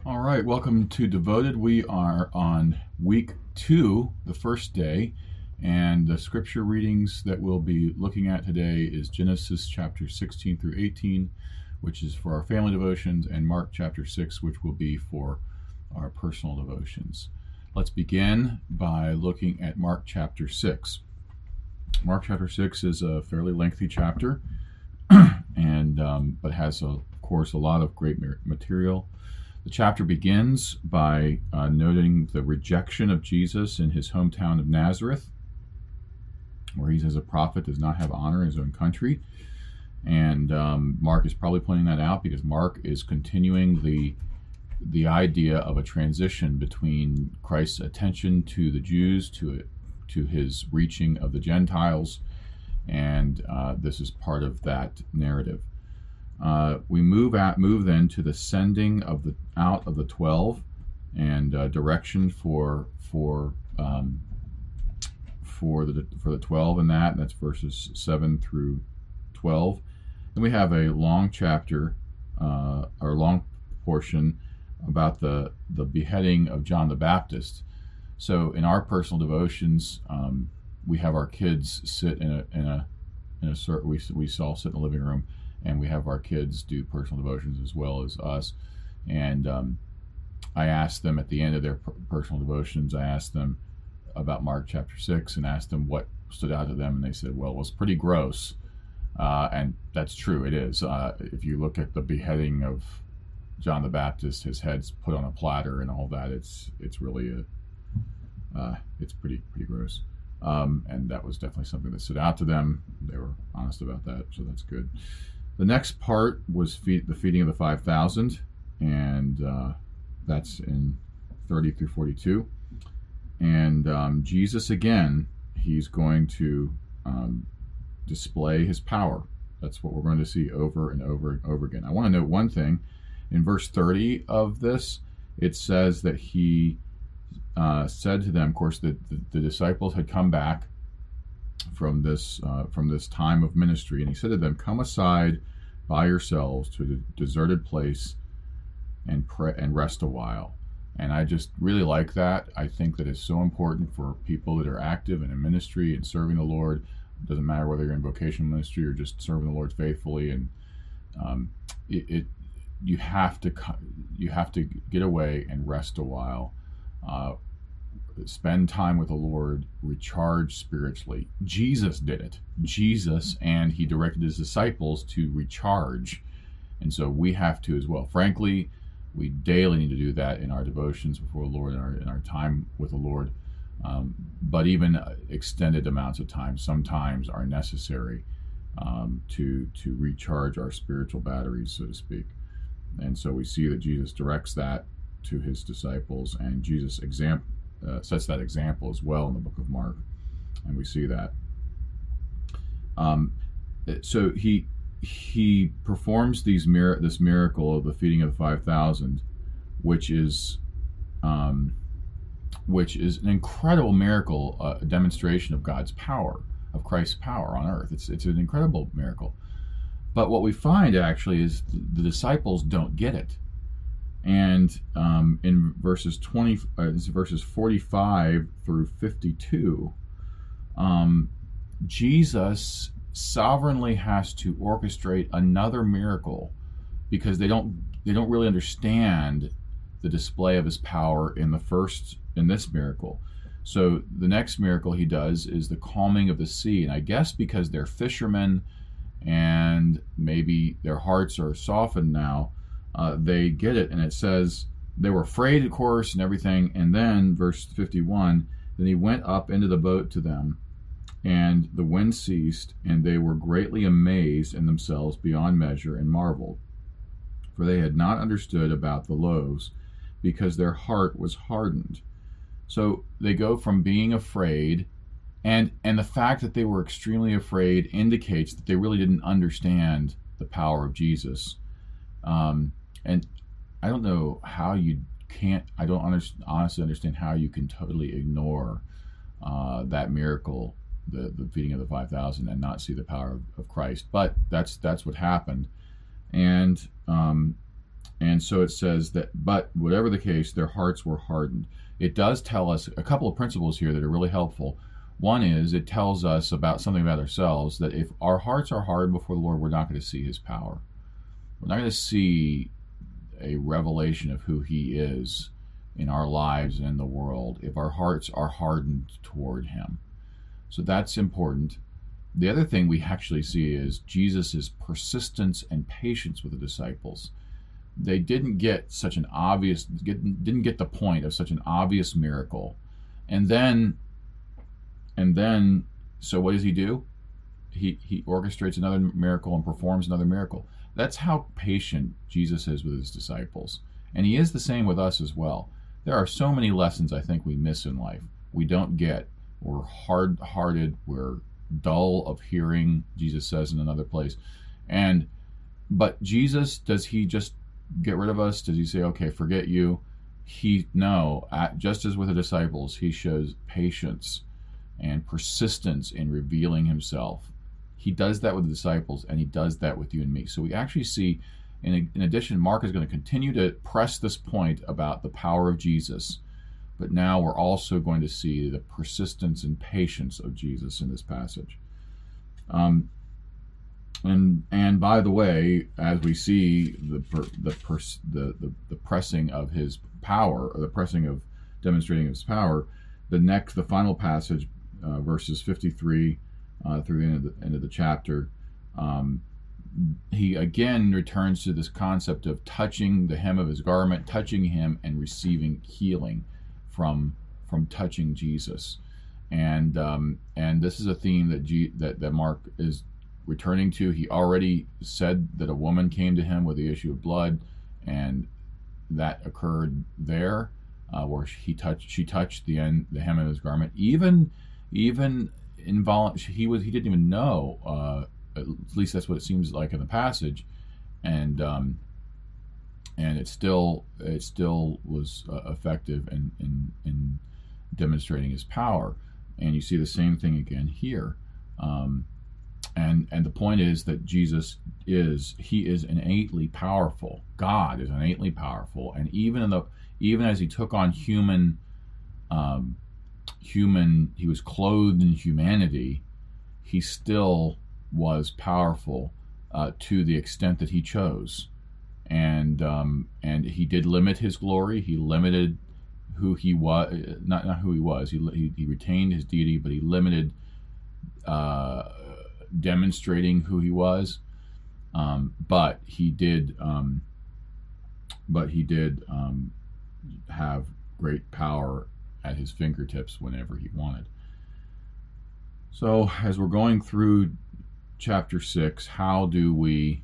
All right, welcome to Devoted. We are on week 2, the first day, and the scripture readings that we'll be looking at today is Genesis chapter 16 through 18, which is for our family devotions, and Mark chapter 6, which will be for our personal devotions. Let's begin by looking at Mark chapter 6. Mark chapter 6 is a fairly lengthy chapter, but has, of course, a lot of great material. The chapter begins by noting the rejection of Jesus in his hometown of Nazareth, where he says a prophet does not have honor in his own country. And Mark is probably pointing that out because Mark is continuing the idea of a transition between Christ's attention to the Jews to his reaching of the Gentiles, and this is part of that narrative. We move then to the sending out of the 12 and direction for the 12 and that's verses 7 through 12. Then we have a long chapter or long portion about the beheading of John the Baptist. So in our personal devotions, we have our kids sit in a we all sit in the living room, and we have our kids do personal devotions as well as us. And I asked them at the end of their personal devotions, I asked them about Mark chapter 6 and asked them what stood out to them, and they said, well, it was pretty gross. And that's true, it is. If you look at the beheading of John the Baptist, his head's put on a platter and all that, it's really it's pretty gross. And that was definitely something that stood out to them. They were honest about that, so that's good. The next part was the feeding of the 5,000, and that's in 30 through 42. And Jesus, again, he's going to display his power. That's what we're going to see over and over and over again. I want to note one thing. In verse 30 of this, it says that he said to them, of course, that the disciples had come back from this time of ministry, and he said to them, come aside by yourselves to a deserted place and pray and rest a while. And I just really like that. I think that it's so important for people that are active and in ministry and serving the Lord. It doesn't matter whether you're in vocational ministry or just serving the Lord faithfully. And you have to get away and rest a while. Spend time with the Lord, recharge spiritually. Jesus did it. And he directed his disciples to recharge. And so we have to as well. Frankly, we daily need to do that in our devotions before the Lord, in our time with the Lord. But even extended amounts of time sometimes are necessary to recharge our spiritual batteries, so to speak. And so we see that Jesus directs that to his disciples, and Jesus sets that example as well in the book of Mark, and we see that. So he performs this miracle of the feeding of the 5,000, which is an incredible miracle, a demonstration of God's power, of Christ's power on earth. It's an incredible miracle. But what we find actually is the disciples don't get it. And in verses 45 through 52, Jesus sovereignly has to orchestrate another miracle because they don't really understand the display of his power in this miracle. So the next miracle he does is the calming of the sea, and I guess because they're fishermen and maybe their hearts are softened now, they get it. And it says they were afraid, of course, and everything. And then verse 51, then he went up into the boat to them, and the wind ceased, and they were greatly amazed in themselves beyond measure and marveled, for they had not understood about the loaves, because their heart was hardened. So they go from being afraid, and the fact that they were extremely afraid indicates that they really didn't understand the power of Jesus. And I don't know how I don't honestly understand how you can totally ignore that miracle, the feeding of the 5,000, and not see the power of Christ. But that's what happened. And And so it says that, but whatever the case, their hearts were hardened. It does tell us a couple of principles here that are really helpful. One is it tells us about something about ourselves, that if our hearts are hardened before the Lord, we're not going to see his power. We're not going to see a revelation of who he is in our lives and in the world if our hearts are hardened toward him. So that's important. The other thing we actually see is Jesus' persistence and patience with the disciples. They didn't get such an obvious, didn't get the point of such an obvious miracle. And then, so what does he do? He orchestrates another miracle and performs another miracle. That's how patient Jesus is with his disciples. And he is the same with us as well. There are so many lessons I think we miss in life. We don't get. We're hard-hearted. We're dull of hearing, Jesus says in another place. But Jesus, does he just get rid of us? Does he say, okay, forget you? No, just as with the disciples, he shows patience and persistence in revealing himself. He does that with the disciples, and he does that with you and me. So we actually see, in addition, Mark is going to continue to press this point about the power of Jesus, but now we're also going to see the persistence and patience of Jesus in this passage. And by the way, as we see the pressing of his power, or the pressing of demonstrating his power, the final passage, verses 53 through the end of the chapter, he again returns to this concept of touching the hem of his garment, touching him, and receiving healing from touching Jesus. And this is a theme that Mark is returning to. He already said that a woman came to him with the issue of blood, and that occurred there, where she touched the hem of his garment. Even he didn't even know. At least that's what it seems like in the passage, and it still was effective in demonstrating his power. And you see the same thing again here. And the point is that Jesus is innately powerful. God is innately powerful, and even as he took on human, he was clothed in humanity, he still was powerful to the extent that he chose, and he did limit his glory. He limited who he was, not who he was. He retained his deity, but he limited demonstrating who he was. But he did have great power at his fingertips whenever he wanted. So as we're going through chapter 6, how do we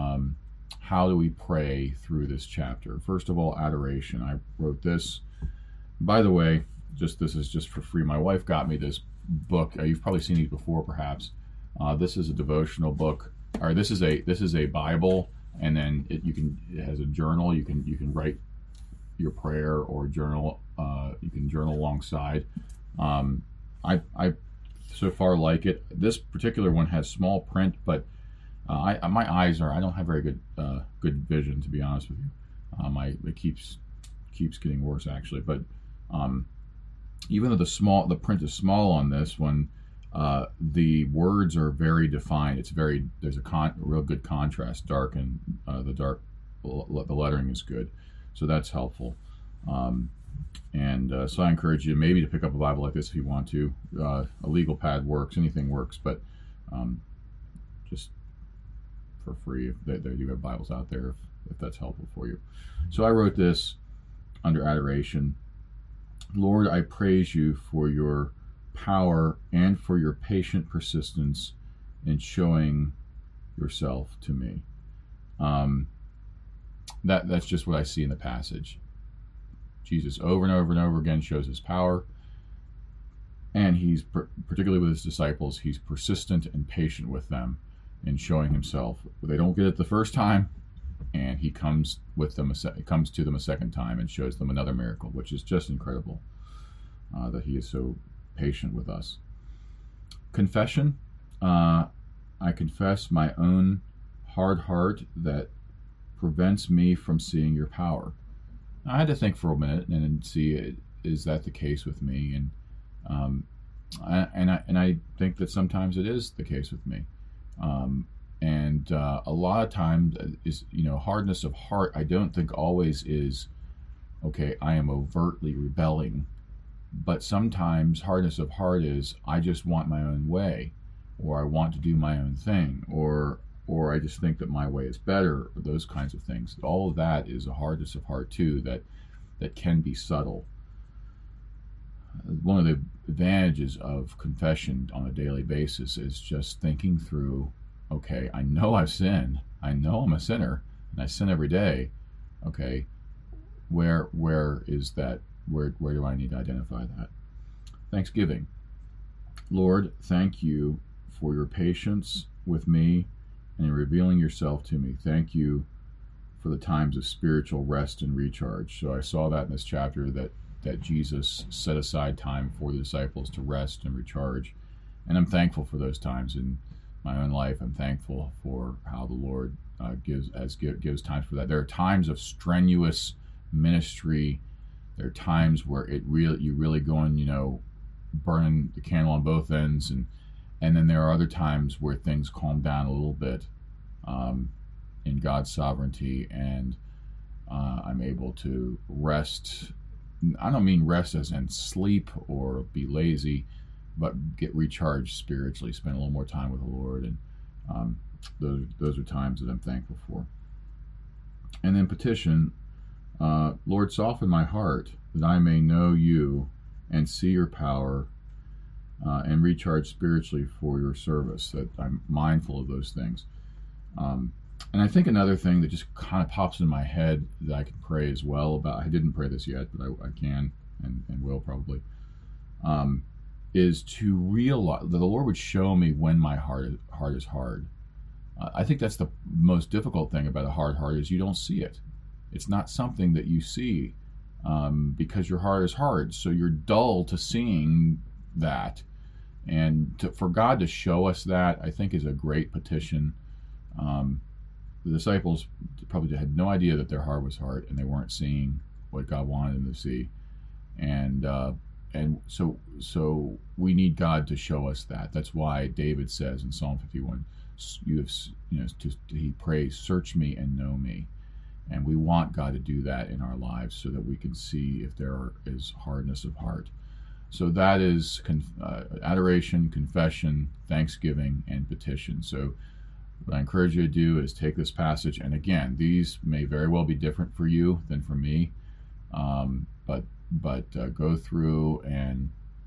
pray through this chapter? First of all, adoration. I wrote this. By the way, this is just for free. My wife got me this book. You've probably seen these before, perhaps. This is a devotional book, or this is a Bible, and then it has a journal. You can write your prayer or journal. You can journal alongside. I so far like it. This particular one has small print, but I don't have very good vision, to be honest with you. It keeps getting worse, actually. But even though the print is small on this one, the words are very defined. There's a real good contrast. Dark and the lettering is good, so that's helpful. So I encourage you maybe to pick up a Bible like this if you want to. A legal pad works, anything works, but just for free, if they do have Bibles out there, if that's helpful for you. So I wrote this under adoration. Lord, I praise you for your power and for your patient persistence in showing yourself to me. That's just what I see in the passage. Jesus over and over and over again shows his power, and he's particularly with his disciples, he's persistent and patient with them in showing himself. They don't get it the first time, and he comes to them a second time and shows them another miracle, which is just incredible that he is so patient with us. Confession. I confess my own hard heart that prevents me from seeing your power. I had to think for a minute and see, is that the case with me? And I think that sometimes it is the case with me. A lot of times is, hardness of heart, I don't think always is, okay, I am overtly rebelling. But sometimes hardness of heart is, I just want my own way, or I want to do my own thing, or I just think that my way is better, or those kinds of things. All of that is a hardness of heart too, that can be subtle. One of the advantages of confession on a daily basis is just thinking through, okay, I know I've sinned. I know I'm a sinner, and I sin every day. Okay, where is that? Where do I need to identify that? Thanksgiving. Lord, thank you for your patience with me and in revealing yourself to me. Thank you for the times of spiritual rest and recharge. So I saw that in this chapter, that Jesus set aside time for the disciples to rest and recharge. And I'm thankful for those times in my own life. I'm thankful for how the Lord gives times for that. There are times of strenuous ministry. There are times where you really going, burning the candle on both ends, and then there are other times where things calm down a little bit in God's sovereignty, and I'm able to rest. I don't mean rest as in sleep or be lazy, but get recharged spiritually, spend a little more time with the Lord, and those are times that I'm thankful for. And then petition. Lord, soften my heart that I may know you and see your power and recharge spiritually for your service, that I'm mindful of those things. And I think another thing that just kind of pops in my head that I can pray as well about, I didn't pray this yet, but I can and will probably, is to realize that the Lord would show me when my heart is hard. I think that's the most difficult thing about a hard heart, is you don't see it. It's not something that you see because your heart is hard. So you're dull to seeing that. And for God to show us that, I think, is a great petition. The disciples probably had no idea that their heart was hard, and they weren't seeing what God wanted them to see. And so we need God to show us that. That's why David says in Psalm 51, he prays, "Search me and know me." And we want God to do that in our lives so that we can see if there is hardness of heart. So that is adoration, confession, thanksgiving, and petition. So what I encourage you to do is take this passage, and again, these may very well be different for you than for me, but go through and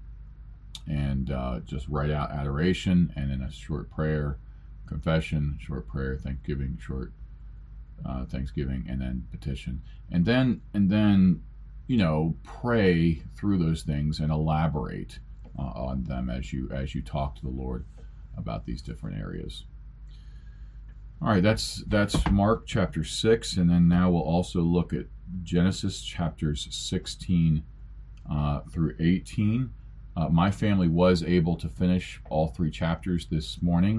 just write out adoration, and then a short prayer, confession, short prayer, thanksgiving, short thanksgiving, and then petition, and then pray through those things and elaborate on them as you talk to the Lord about these different areas. All right, that's Mark chapter 6, and then now we'll also look at Genesis chapters 16 through 18. My family was able to finish all 3 chapters this morning.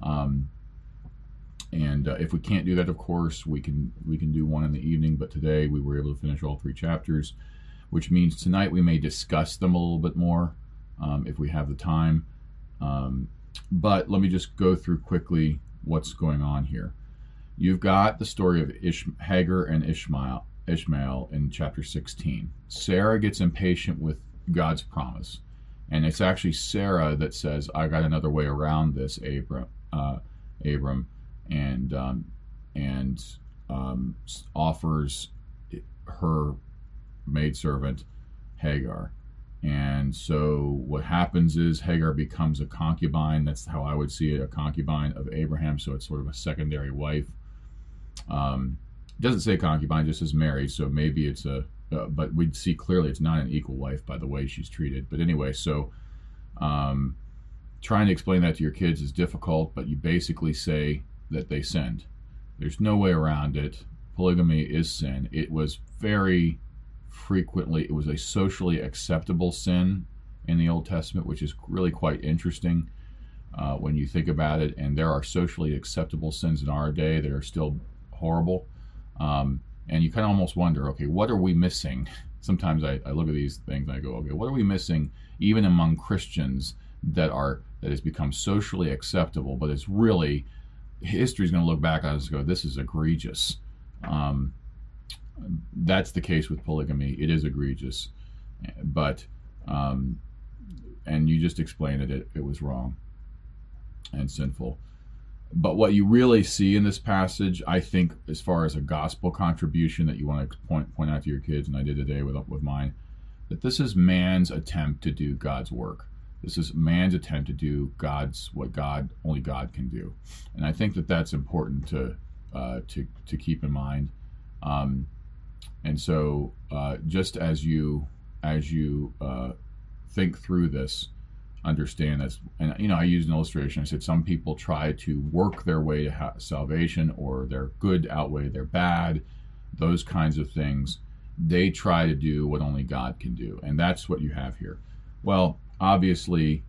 And if we can't do that, of course, we can do one in the evening. But today we were able to finish all 3 chapters, which means tonight we may discuss them a little bit more if we have the time. But let me just go through quickly what's going on here. You've got the story of Hagar and Ishmael in chapter 16. Sarah gets impatient with God's promise, and it's actually Sarah that says, "I got another way around this, Abram." And offers her maidservant Hagar. And so what happens is Hagar becomes a concubine. That's how I would see it, a concubine of Abraham. So it's sort of a secondary wife. It doesn't say concubine, just says married. So maybe it's but we'd see clearly it's not an equal wife by the way she's treated. But anyway, so trying to explain that to your kids is difficult, but you basically say that they sinned. There's no way around it. Polygamy is sin. It was very frequently, it was a socially acceptable sin in the Old Testament, which is really quite interesting when you think about it. And there are socially acceptable sins in our day that are still horrible. And you kind of almost wonder, okay, what are we missing? Sometimes I look at these things and I go, okay, what are we missing even among Christians that has become socially acceptable, but it's really, history's going to look back on us and go, this is egregious. That's the case with polygamy. It is egregious, but and you just explained it was wrong and sinful. But what you really see in this passage, I think, as far as a gospel contribution that you want to point out to your kids, and I did today with mine, that this is man's attempt to do God's work. This is man's attempt to do what only God can do, and I think that that's important to keep in mind. And so, just as you think through this, understand this. And I used an illustration. I said some people try to work their way to salvation, or their good outweigh their bad, those kinds of things. They try to do what only God can do, and that's what you have here. Well, obviously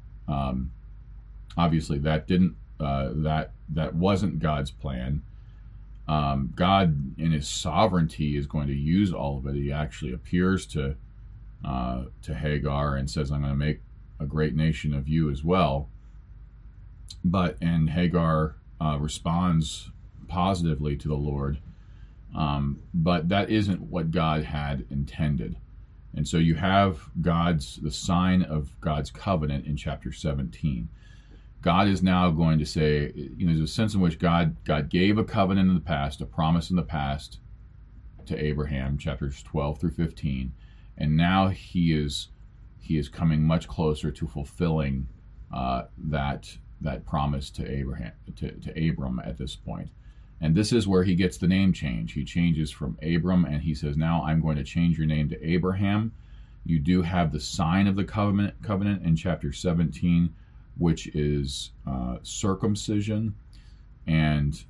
that didn't that wasn't God's plan. God, in His sovereignty, is going to use all of it. He actually appears to Hagar and says, "I'm going to make a great nation of you as well." And Hagar responds positively to the Lord, but that isn't what God had intended. And so you have the sign of God's covenant in chapter 17. God is now going to say, there's a sense in which God gave a covenant in the past, a promise in the past to Abraham, chapters 12 through 15, and now he is coming much closer to fulfilling that promise to Abraham, to Abram at this point. And this is where he gets the name change. He changes from Abram, and he says, now I'm going to change your name to Abraham. You do have the sign of the covenant in chapter 17, which is circumcision, and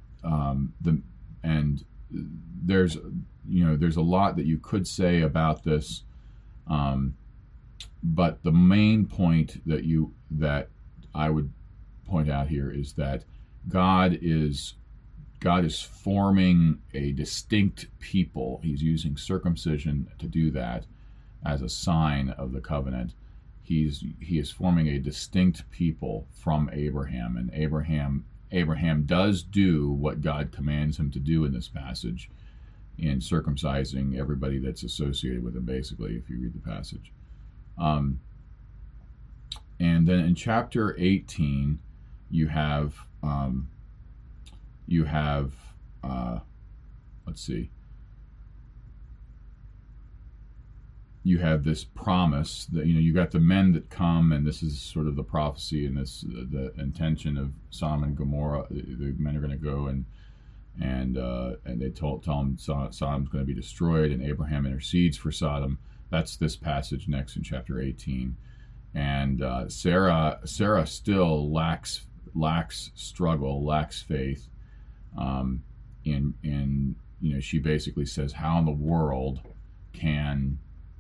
there's a lot that you could say about this, but the main point that I would point out here is that God is forming a distinct people. He's using circumcision to do that as a sign of the covenant. He is forming a distinct people from Abraham, and Abraham does do what God commands him to do in this passage, in circumcising everybody that's associated with him, basically, if you read the passage. And then in chapter 18, you have you have this promise that you got the men that come, and this is sort of the prophecy, and this the intention of Sodom and Gomorrah. The men are going to go and they tell them Sodom's going to be destroyed, and Abraham intercedes for Sodom. That's this passage next in chapter 18. And Sarah still lacks struggle, lacks faith. She basically says, how in the world can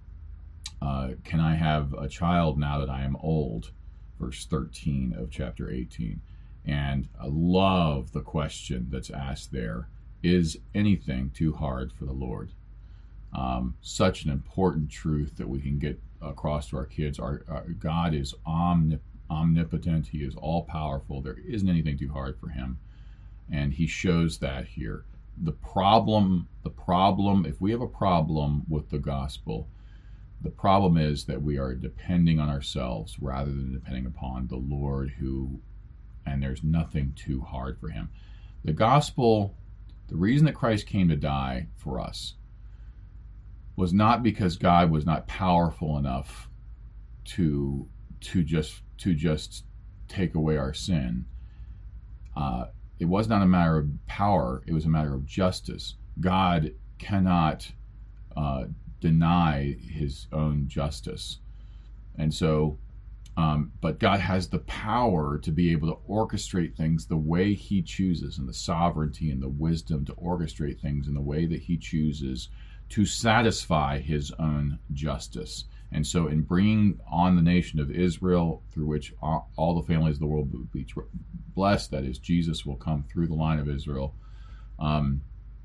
I have a child now that I am old? Verse 13 of chapter 18. And I love the question that's asked there. Is anything too hard for the Lord? Such an important truth that we can get across to our kids. Our God is omnipotent. He is all-powerful. There isn't anything too hard for him. And he shows that here. The problem, if we have a problem with the gospel, the problem is that we are depending on ourselves rather than depending upon the Lord, and there's nothing too hard for him. The gospel, the reason that Christ came to die for us was not because God was not powerful enough to just take away our sin. It was not a matter of power, it was a matter of justice. God cannot deny his own justice. And so, but God has the power to be able to orchestrate things the way he chooses, and the sovereignty and the wisdom to orchestrate things in the way that he chooses to satisfy his own justice. And so in bringing on the nation of Israel, through which all the families of the world will be blessed, that is, Jesus will come through the line of Israel,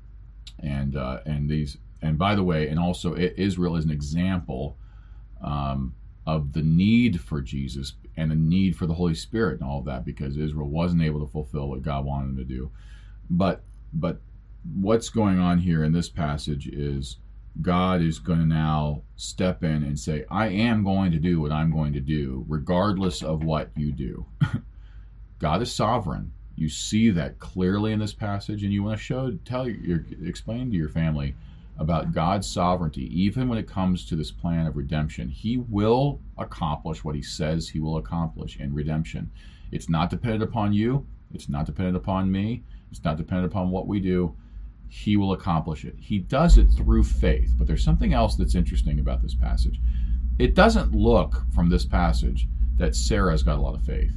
And by the way, and also Israel is an example of the need for Jesus and the need for the Holy Spirit and all of that, because Israel wasn't able to fulfill what God wanted them to do. But what's going on here in this passage is God is going to now step in and say, I am going to do what I'm going to do, regardless of what you do. God is sovereign. You see that clearly in this passage, and you want to explain to your family about God's sovereignty, even when it comes to this plan of redemption. He will accomplish what he says he will accomplish in redemption. It's not dependent upon you. It's not dependent upon me. It's not dependent upon what we do. He will accomplish it. He does it through faith. But there's something else that's interesting about this passage. It doesn't look from this passage that Sarah's got a lot of faith.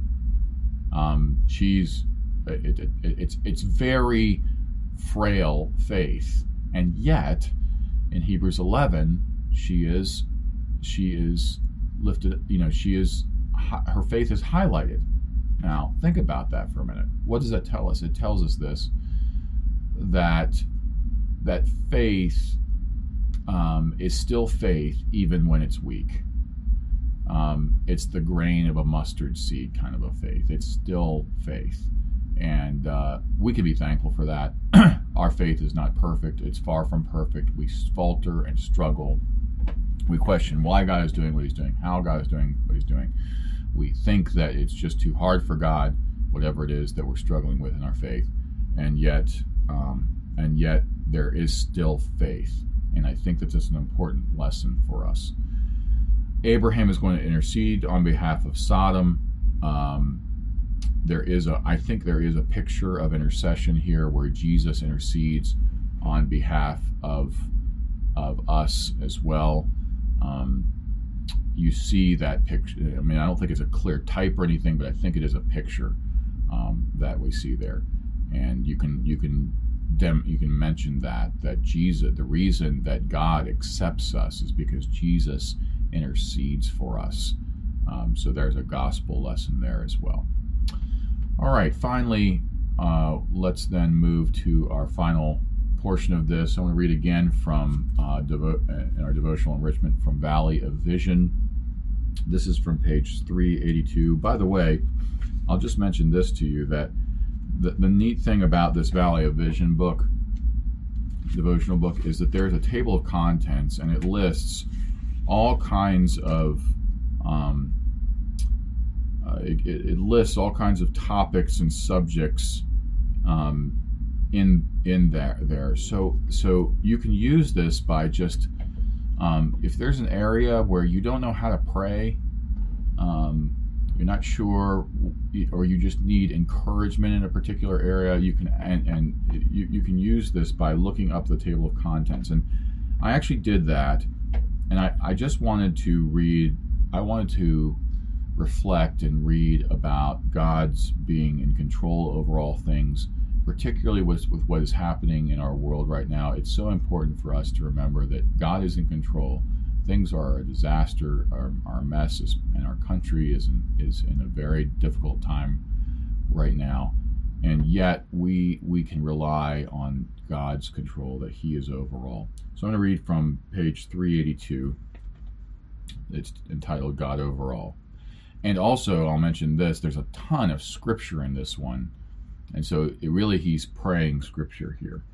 It's very frail faith, and yet in Hebrews 11 she is lifted. Her faith is highlighted. Now think about that for a minute. What does that tell us? It tells us this, that faith is still faith even when it's weak. It's the grain of a mustard seed kind of a faith. It's still faith. And we can be thankful for that. Our faith is not perfect. It's far from perfect. We falter and struggle. We question why God is doing what he's doing, how God is doing what he's doing. We think that it's just too hard for God, whatever it is that we're struggling with in our faith. And yet there is still faith. And I think that that's an important lesson for us. Abraham is going to intercede on behalf of Sodom. I think there is a picture of intercession here where Jesus intercedes on behalf of us as well. You see that picture. I mean, I don't think it's a clear type or anything, but I think it is a picture that we see there. And you can mention that Jesus, the reason that God accepts us is because Jesus intercedes for us. So there's a gospel lesson there as well. All right, finally, let's then move to our final portion of this. I want to read again from in our devotional enrichment from Valley of Vision. This is from page 382. By the way, I'll just mention this to you, that the neat thing about this Valley of Vision book, devotional book, is that there's a table of contents, and it lists all kinds of it lists all kinds of topics and subjects in there. So you can use this by just if there's an area where you don't know how to pray, you're not sure, or you just need encouragement in a particular area, you can use this by looking up the table of contents. And I actually did that, and I just wanted to read. I wanted to reflect and read about God's being in control over all things, particularly with what is happening in our world right now. It's so important for us to remember that God is in control. Things are a disaster, our mess is, and our country is in a very difficult time right now. And yet we can rely on God's control, that he is overall. So I'm going to read from page 382. It's entitled God Overall. And also, I'll mention this, there's a ton of scripture in this one. And so he's praying scripture here.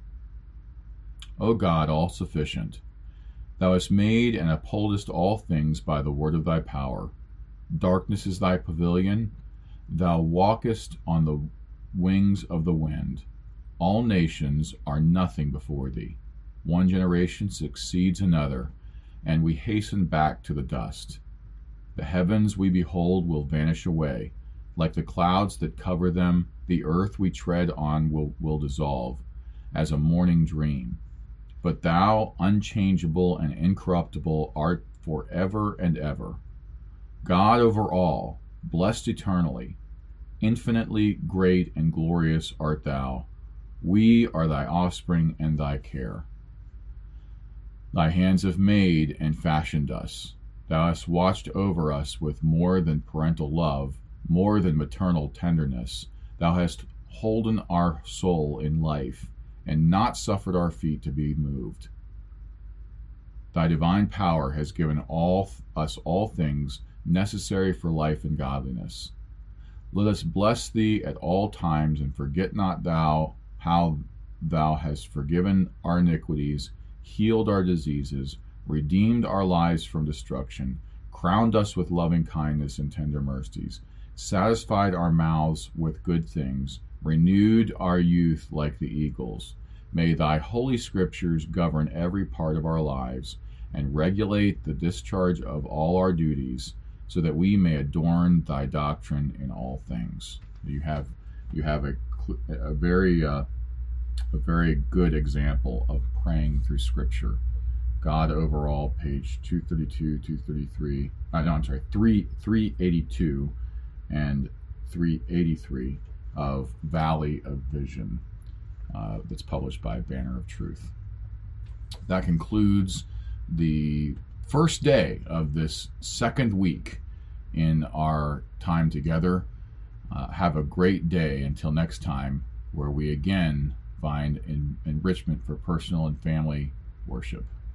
O God, all-sufficient, thou hast made and upholdest all things by the word of thy power. Darkness is thy pavilion. Thou walkest on the wings of the wind. All nations are nothing before thee. One generation succeeds another, and we hasten back to the dust. The heavens we behold will vanish away. Like the clouds that cover them, the earth we tread on will dissolve, as a morning dream. But thou, unchangeable and incorruptible, art forever and ever. God over all, blessed eternally, infinitely great and glorious art thou. We are thy offspring and thy care. Thy hands have made and fashioned us. Thou hast watched over us with more than parental love, more than maternal tenderness. Thou hast holden our soul in life, and not suffered our feet to be moved. Thy divine power has given us all things necessary for life and godliness. Let us bless thee at all times, and forget not thou how thou hast forgiven our iniquities, healed our diseases, redeemed our lives from destruction, crowned us with loving kindness and tender mercies, satisfied our mouths with good things, renewed our youth like the eagles. May thy holy scriptures govern every part of our lives, and regulate the discharge of all our duties, so that we may adorn thy doctrine in all things. You have a very good example of praying through Scripture. God Overall, page 232, 233. 382 and 383 of Valley of Vision. That's published by Banner of Truth. That concludes the first day of this second week in our time together. Have a great day until next time, where we again find enrichment for personal and family worship.